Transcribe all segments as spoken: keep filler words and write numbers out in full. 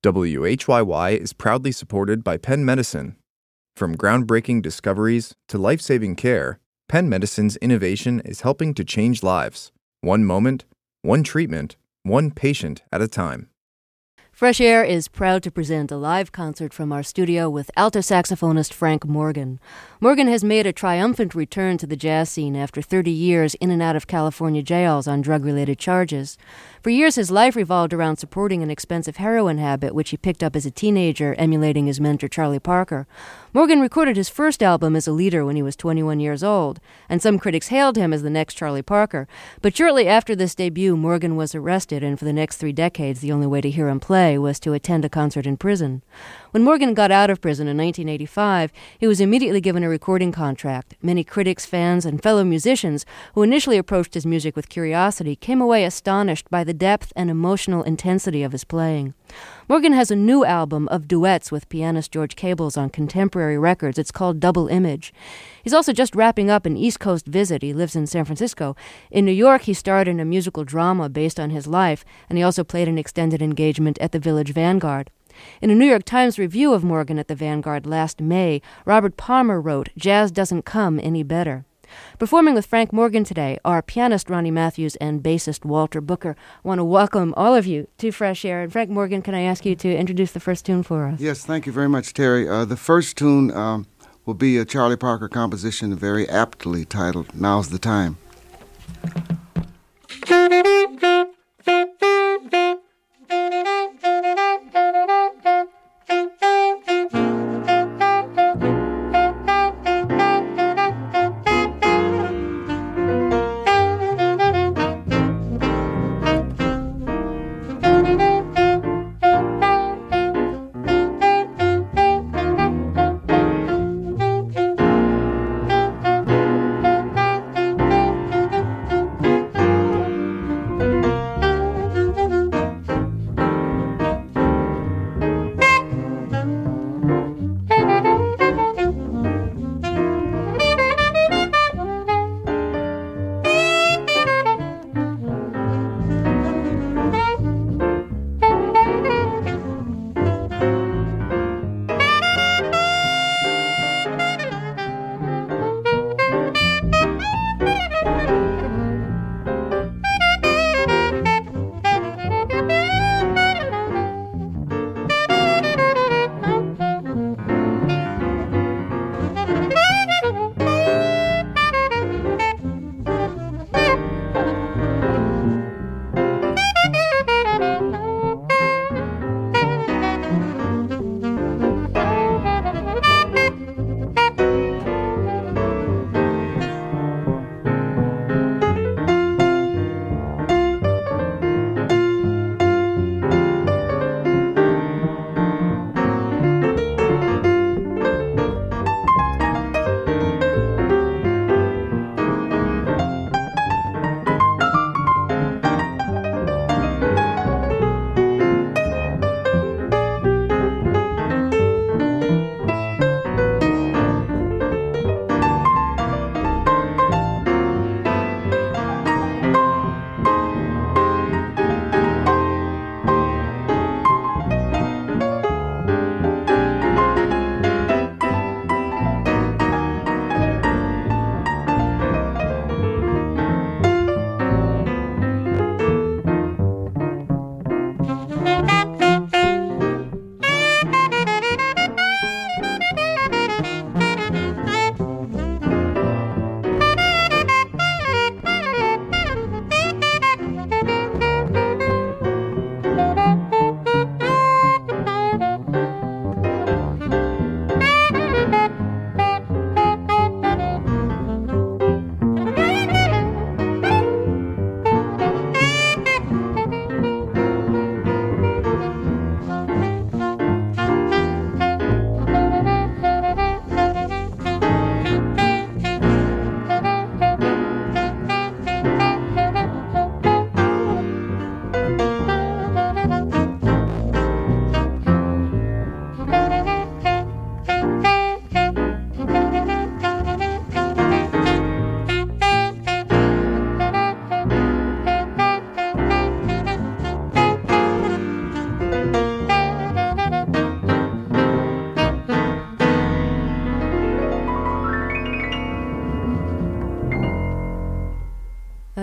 W H Y Y is proudly supported by Penn Medicine. From groundbreaking discoveries to life-saving care, Penn Medicine's innovation is helping to change lives, one moment, one treatment, one patient at a time. Fresh Air is proud to present a live concert from our studio with alto saxophonist Frank Morgan. Morgan has made a triumphant return to the jazz scene after thirty years in and out of California jails on drug-related charges. For years, his life revolved around supporting an expensive heroin habit, which he picked up as a teenager, emulating his mentor Charlie Parker. Morgan recorded his first album as a leader when he was twenty-one years old, and some critics hailed him as the next Charlie Parker. But shortly after this debut, Morgan was arrested, and for the next three decades, the only way to hear him play was to attend a concert in prison. When Morgan got out of prison in nineteen eighty-five, he was immediately given a recording contract. Many critics, fans, and fellow musicians who initially approached his music with curiosity came away astonished by the depth and emotional intensity of his playing. Morgan has a new album of duets with pianist George Cables on Contemporary Records. It's called Double Image. He's also just wrapping up an East Coast visit. He lives in San Francisco. In New York, he starred in a musical drama based on his life, and he also played an extended engagement at the Village Vanguard. In a New York Times review of Morgan at the Vanguard last May, Robert Palmer wrote, "Jazz doesn't come any better." Performing with Frank Morgan today are pianist Ronnie Matthews and bassist Walter Booker. I want to welcome all of you to Fresh Air. And Frank Morgan, can I ask you to introduce the first tune for us? Yes, thank you very much, Terry. Uh, the first tune um, will be a Charlie Parker composition very aptly titled, Now's the Time.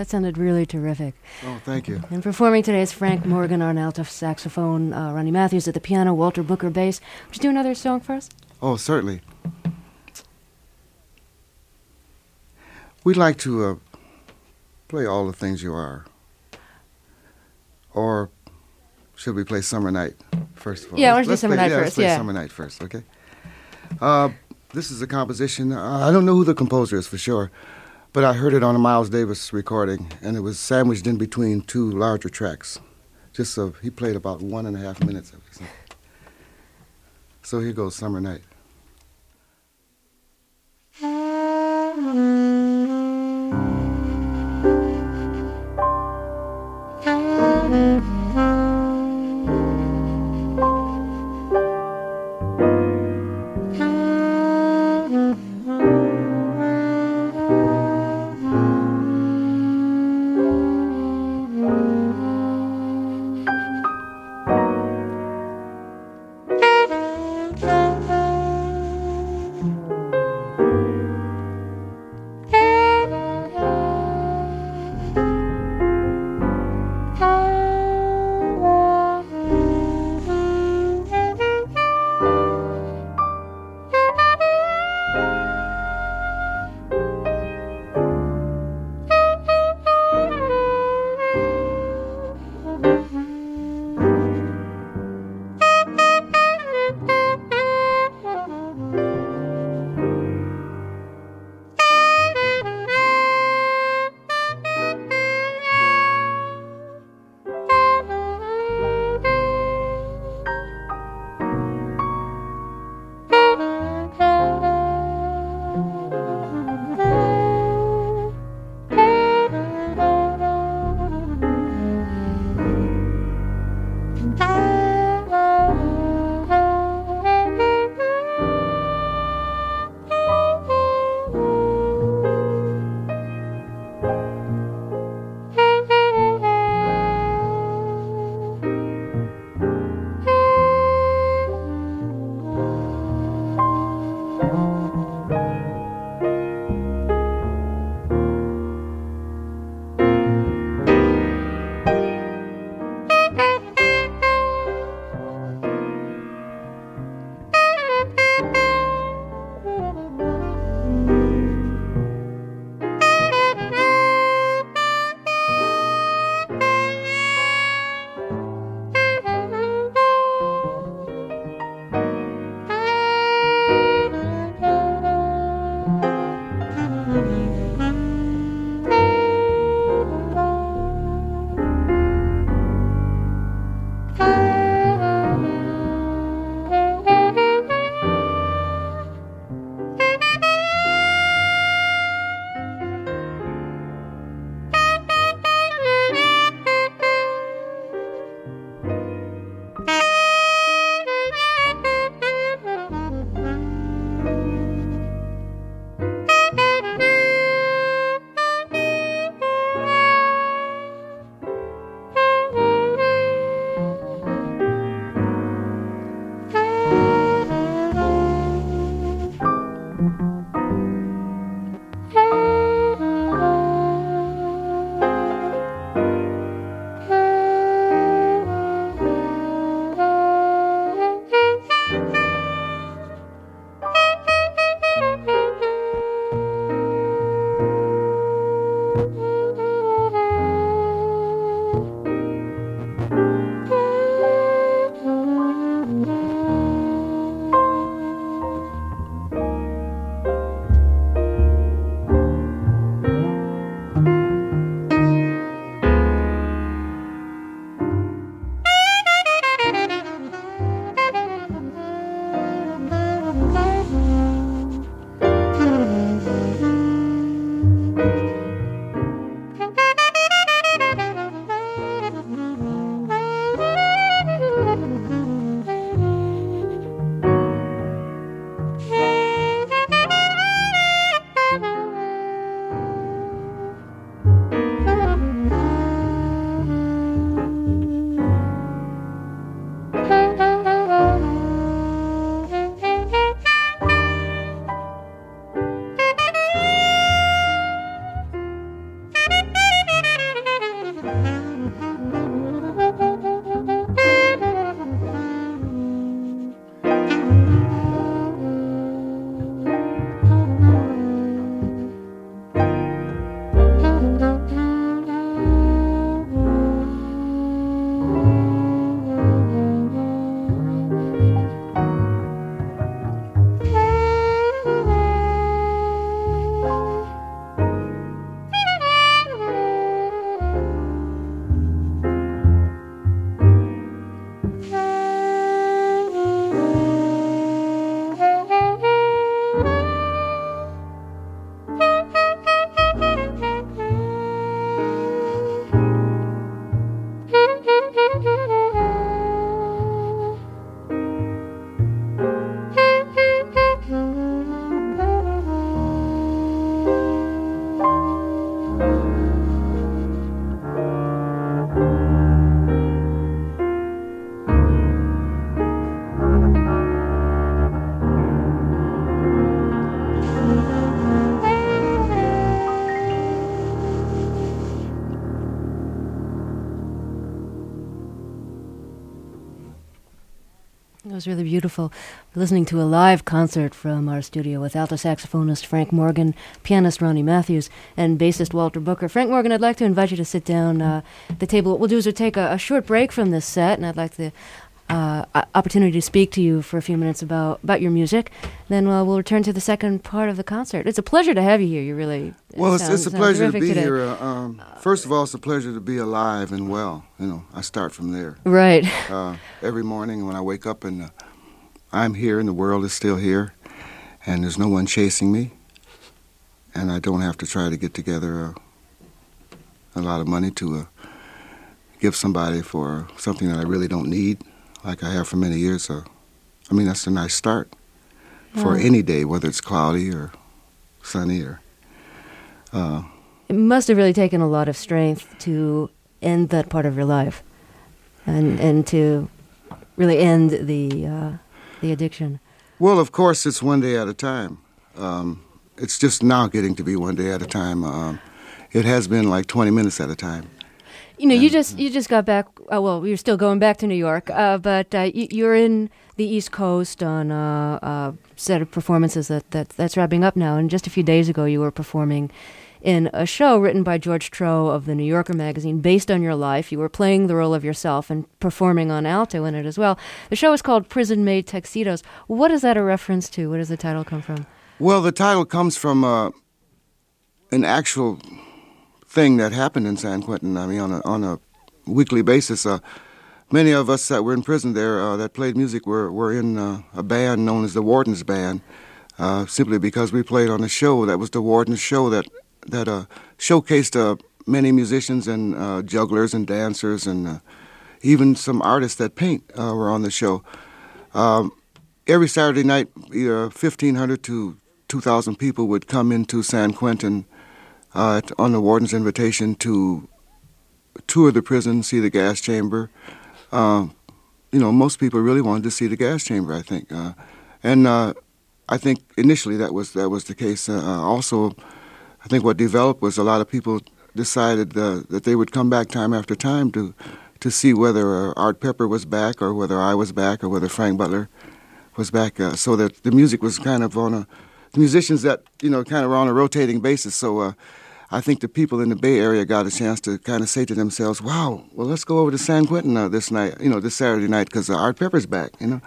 that sounded really terrific. Oh, thank you. And performing today is Frank Morgan on alto saxophone, uh, Ronnie Matthews at the piano, Walter Booker bass. Would you do another song for us? Oh, certainly. We'd like to uh, play All the Things You Are. Or should we play Summer Night first of all? Yeah, why don't you do let's Summer play, Night yeah, first, let's play yeah. Summer Night first, okay? Uh, this is a composition. Uh, I don't know who the composer is for sure, but I heard it on a Miles Davis recording, and it was sandwiched in between two larger tracks. Just so he played about one and a half minutes of it. So, so here goes Summer Night. It was really beautiful. We're listening to a live concert from our studio with alto saxophonist Frank Morgan, pianist Ronnie Matthews, and bassist Walter Booker. Frank Morgan, I'd like to invite you to sit down uh, at the table. What we'll do is we'll take a, a short break from this set, and I'd like the uh, opportunity to speak to you for a few minutes about, about your music. Then uh, we'll return to the second part of the concert. It's a pleasure to have you here. You really Well, sound, it's, it's a pleasure to be today. here. Uh, um, first of all, it's a pleasure to be alive and well. You know, I start from there. Right. Uh, every morning when I wake up and uh, I'm here and the world is still here and there's no one chasing me and I don't have to try to get together uh, a lot of money to uh, give somebody for something that I really don't need, like I have for many years. Uh, I mean, that's a nice start for Yeah. any day, whether it's cloudy or sunny or... Uh, It must have really taken a lot of strength to end that part of your life and and to really end the uh, the addiction. Well, of course, it's one day at a time. Um, it's just now getting to be one day at a time. Um, it has been like twenty minutes at a time. You know, you And- just you just got back. Uh, well, you're still going back to New York, uh, but uh, you, you're in the East Coast on a, a set of performances that, that that's wrapping up now. And just a few days ago, you were performing in a show written by George Troe of The New Yorker magazine, based on your life. You were playing the role of yourself and performing on alto in it as well. The show is called Prison Made Tuxedos. What is that a reference to? Where does the title come from? Well, the title comes from uh, an actual thing that happened in San Quentin. I mean, on a, on a weekly basis. Uh, many of us that were in prison there uh, that played music were, were in uh, a band known as the Warden's Band, uh, simply because we played on a show that was the Warden's show that that uh, showcased uh, many musicians and uh, jugglers and dancers and uh, even some artists that paint uh, were on the show. Um, every Saturday night, either fifteen hundred to two thousand people would come into San Quentin uh, at, on the Warden's invitation to tour the prison, see the gas chamber. Uh, you know, most people really wanted to see the gas chamber, I think. Uh, and uh, I think initially that was that was the case. Uh, also, I think what developed was a lot of people decided uh, that they would come back time after time to to see whether uh, Art Pepper was back or whether I was back or whether Frank Butler was back. Uh, so that the music was kind of on a, the musicians that, you know, kind of were on a rotating basis. So uh, I think the people in the Bay Area got a chance to kind of say to themselves, wow, well, let's go over to San Quentin uh, this night, you know, this Saturday night because uh, Art Pepper's back, you know,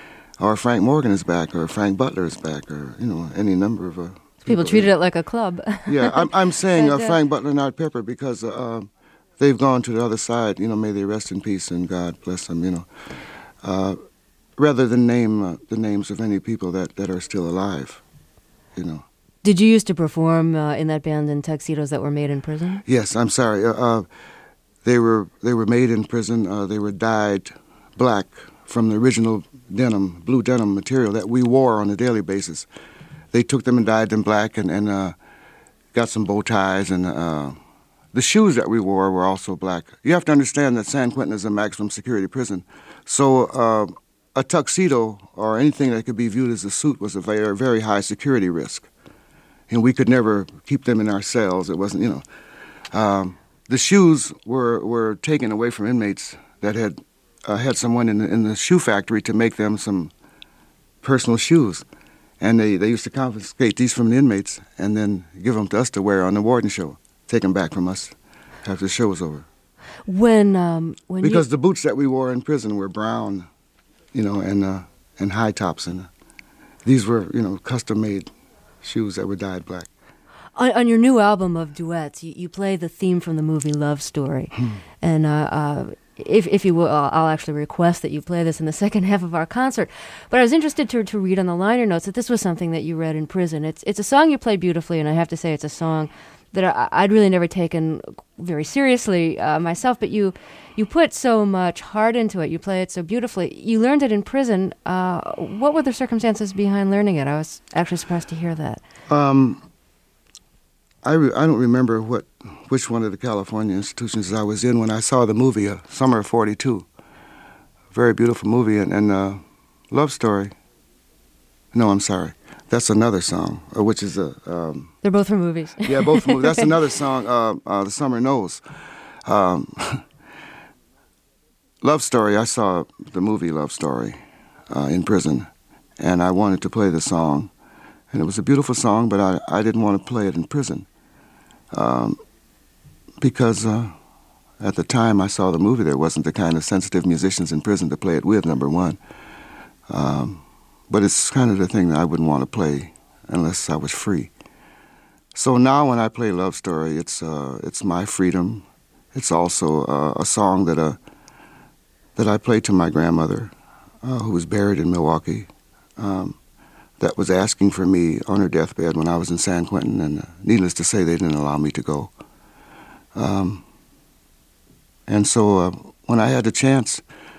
or Frank Morgan is back or Frank Butler is back or, you know, any number of... Uh, People treated it like a club. Yeah, I'm, I'm saying uh, And, uh, Frank Butler and Art Pepper because uh, um, they've gone to the other side. You know, may they rest in peace and God bless them. You know, uh, rather than name uh, the names of any people that, that are still alive. You know. Did you used to perform uh, in that band in tuxedos that were made in prison? Yes, I'm sorry. Uh, uh, they were they were made in prison. Uh, they were dyed black from the original denim, blue denim material that we wore on a daily basis. They took them and dyed them black and, and uh, got some bow ties. And uh, the shoes that we wore were also black. You have to understand that San Quentin is a maximum security prison. So uh, a tuxedo or anything that could be viewed as a suit was a very, very high security risk. And we could never keep them in our cells. It wasn't, you know. Um, the shoes were, were taken away from inmates that had uh, had someone in the, in the shoe factory to make them some personal shoes. And they, they used to confiscate these from the inmates and then give them to us to wear on the Warden show, take them back from us after the show was over. When um, when Because you, the boots that we wore in prison were brown, you know, and uh, and high tops. And uh, these were, you know, custom-made shoes that were dyed black. on, on your new album of duets, you, you play the theme from the movie Love Story. And uh, uh, if if you will, I'll, I'll actually request that you play this in the second half of our concert. But I was interested to to read on the liner notes that this was something that you read in prison. It's it's a song you played beautifully, and I have to say it's a song that I, I'd really never taken very seriously uh, myself. But you you put so much heart into it. You play it so beautifully. You learned it in prison. Uh, what were the circumstances behind learning it? I was actually surprised to hear that. Um, I, re- I don't remember what which one of the California institutions I was in when I saw the movie, uh, Summer of forty-two. Very beautiful movie, and, and uh, Love Story. No, I'm sorry. That's another song, uh, which is a... Um, They're both from movies. yeah, both movies. That's another song, uh, uh, The Summer Knows. Um, Love Story, I saw the movie Love Story. uh, in prison, and I wanted to play the song. And it was a beautiful song, but I, I didn't want to play it in prison um, because uh, at the time I saw the movie, there wasn't the kind of sensitive musicians in prison to play it with, number one. Um, but it's kind of the thing that I wouldn't want to play unless I was free. So now when I play Love Story, it's uh, it's my freedom. It's also uh, a song that uh, that I played to my grandmother, uh, who was buried in Milwaukee, um, that was asking for me on her deathbed when I was in San Quentin, and uh, needless to say, they didn't allow me to go. Um, and so uh, when I had the chance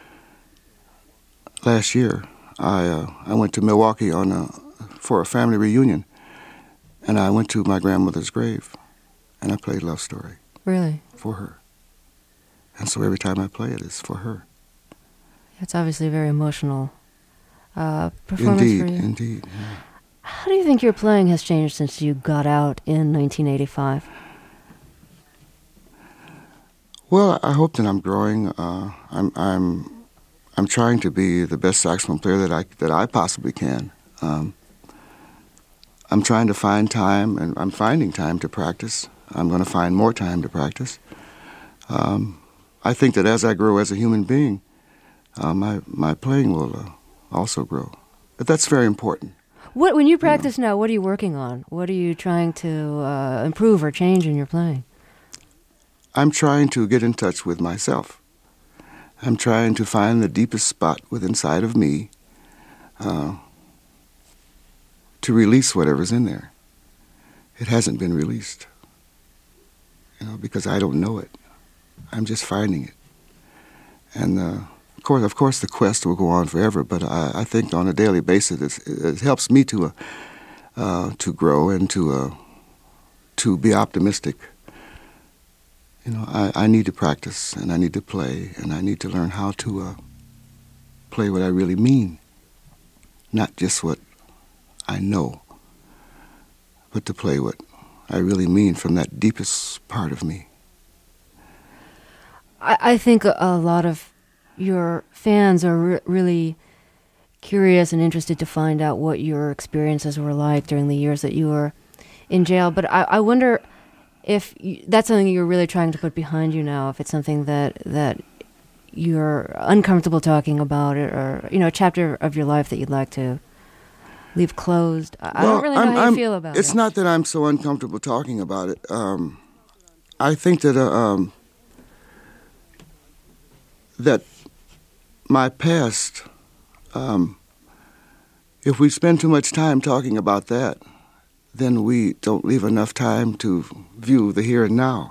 last year, I uh, I went to Milwaukee on a, for a family reunion, and I went to my grandmother's grave, and I played Love Story. Really? For her. And so every time I play it, it's for her. It's obviously a very emotional uh, performance indeed, for you. Indeed, yeah. How do you think your playing has changed since you got out in nineteen eighty-five? Well, I hope that I'm growing. Uh, I'm, I'm, I'm trying to be the best saxophone player that I that I possibly can. Um, I'm trying to find time, and I'm finding time to practice. I'm going to find more time to practice. Um, I think that as I grow as a human being, uh, my my playing will uh, also grow. But that's very important. What when you practice you know. now? What are you working on? What are you trying to uh, improve or change in your playing? I'm trying to get in touch with myself. I'm trying to find the deepest spot within inside of me uh, to release whatever's in there. It hasn't been released, you know, because I don't know it. I'm just finding it. And uh, of course, of course, the quest will go on forever. But I, I think on a daily basis, it's, it helps me to uh, uh, to grow and to uh, to be optimistic. You know, I, I need to practice, and I need to play, and I need to learn how to uh, play what I really mean, not just what I know, but to play what I really mean from that deepest part of me. I, I think a, a lot of your fans are re- really curious and interested to find out what your experiences were like during the years that you were in jail. But I, I wonder if you, that's something you're really trying to put behind you now, if it's something that that you're uncomfortable talking about, it, or you know, a chapter of your life that you'd like to leave closed. I well, don't really know I'm, how I'm, you feel about it's it. It's not that I'm so uncomfortable talking about it. Um, I think that uh, um, that my past, um, if we spend too much time talking about that, then we don't leave enough time to view the here and now.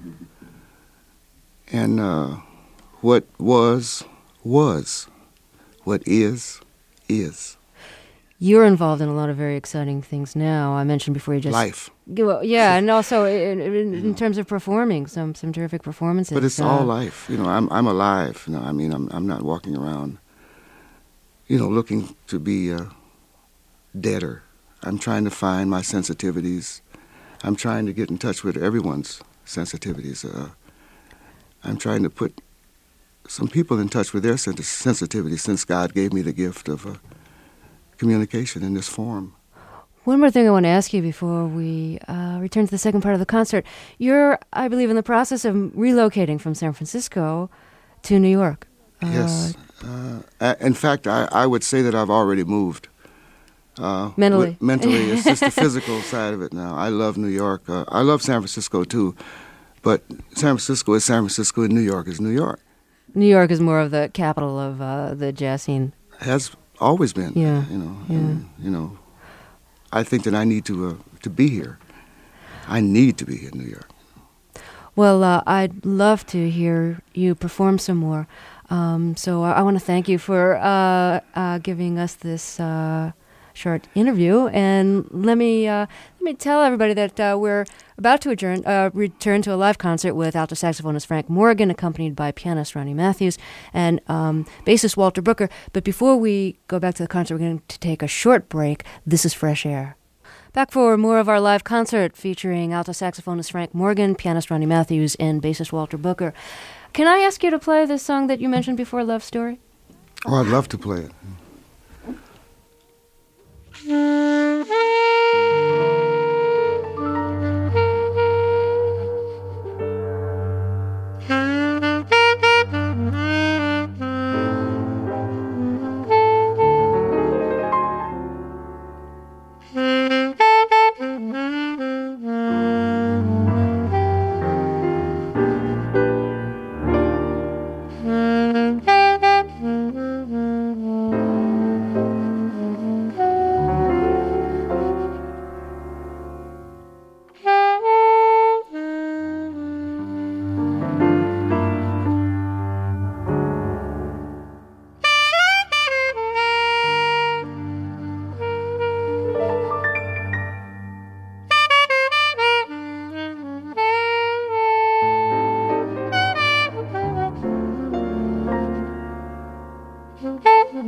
And uh, what was, was. What is, is. You're involved in a lot of very exciting things now. I mentioned before you just... Life. Well, yeah, and also in, in, in terms of performing, some some terrific performances. But it's uh, all life. You know, I'm I'm alive. You know, I mean, I'm I'm not walking around, you know, looking to be uh, deader. I'm trying to find my sensitivities. I'm trying to get in touch with everyone's sensitivities. Uh, I'm trying to put some people in touch with their sens- sensitivities since God gave me the gift of uh, communication in this form. One more thing I want to ask you before we uh, return to the second part of the concert. You're, I believe, in the process of relocating from San Francisco to New York. Uh, yes. Uh, in fact, I, I would say that I've already moved. Uh, mentally. With, mentally. It's just the physical side of it now. I love New York. Uh, I love San Francisco, too. But San Francisco is San Francisco and New York is New York. New York is more of the capital of uh, the jazz scene. Has always been. Yeah. You know, yeah. And, you know, I think that I need to uh, to be here. I need to be here in New York. Well, uh, I'd love to hear you perform some more. Um, so I, I want to thank you for uh, uh, giving us this uh, short interview. And let me uh, let me tell everybody that uh, we're about to adjourn, uh, return to a live concert with alto saxophonist Frank Morgan, accompanied by pianist Ronnie Matthews and um, bassist Walter Brooker. But before we go back to the concert, we're going to take a short break. This is Fresh Air. Back for more of our live concert featuring alto saxophonist Frank Morgan, pianist Ronnie Matthews, and bassist Walter Booker. Can I ask you to play this song that you mentioned before, Love Story? Oh, I'd love to play it.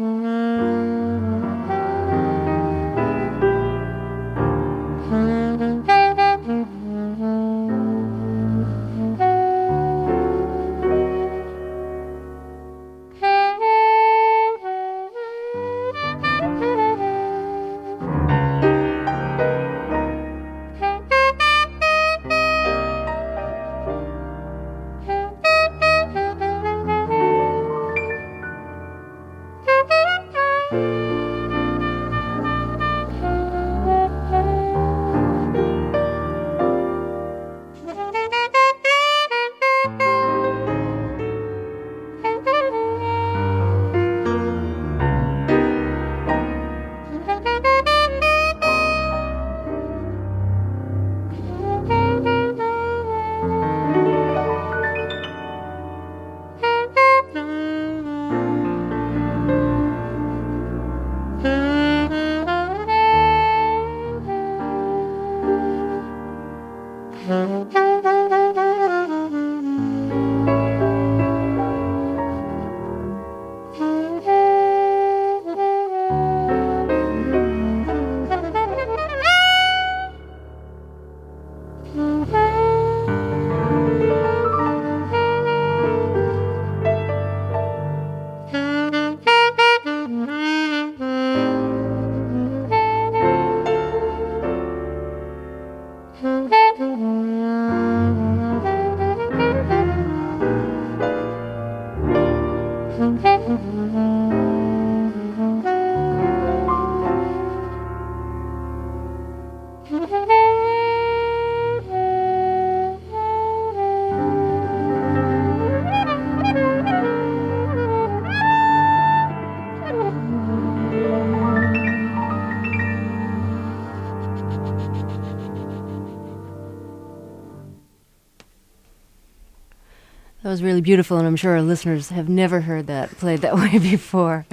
That was really beautiful, and I'm sure our listeners have never heard that played that way before.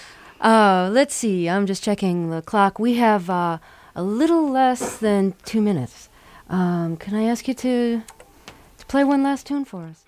Uh, let's see. I'm just checking the clock. We have uh, a little less than two minutes. Um, can I ask you to to play one last tune for us?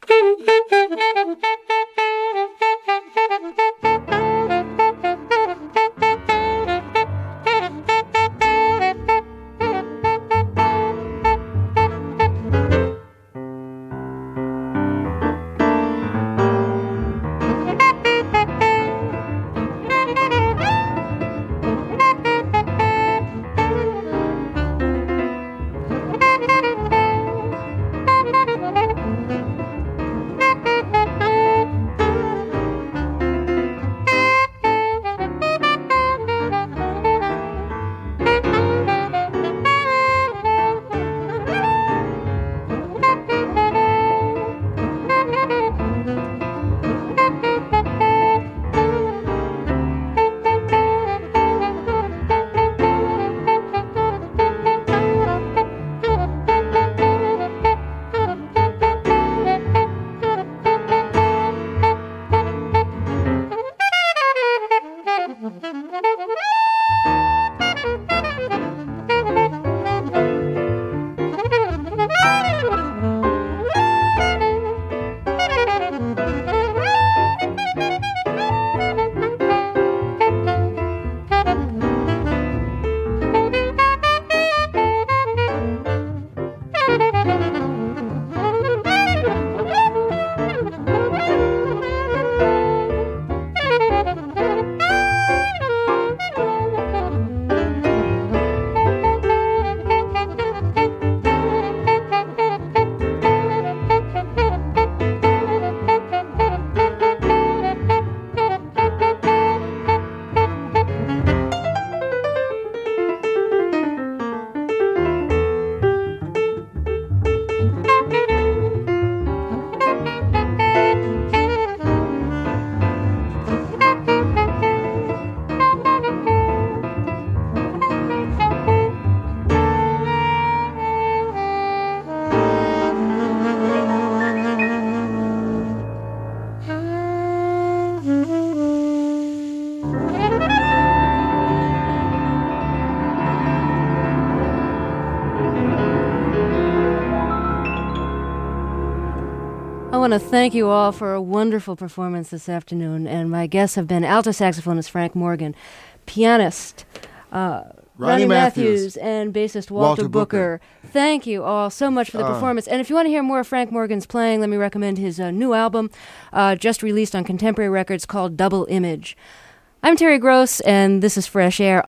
I want to thank you all for a wonderful performance this afternoon, and my guests have been alto saxophonist Frank Morgan, pianist uh, Ronnie Ronnie Matthews. Matthews, and bassist Walter, Walter Booker. Booker. Thank you all so much for the Uh, performance. And if you want to hear more of Frank Morgan's playing, let me recommend his uh, new album, uh, just released on Contemporary Records, called Double Image. I'm Terry Gross, and this is Fresh Air.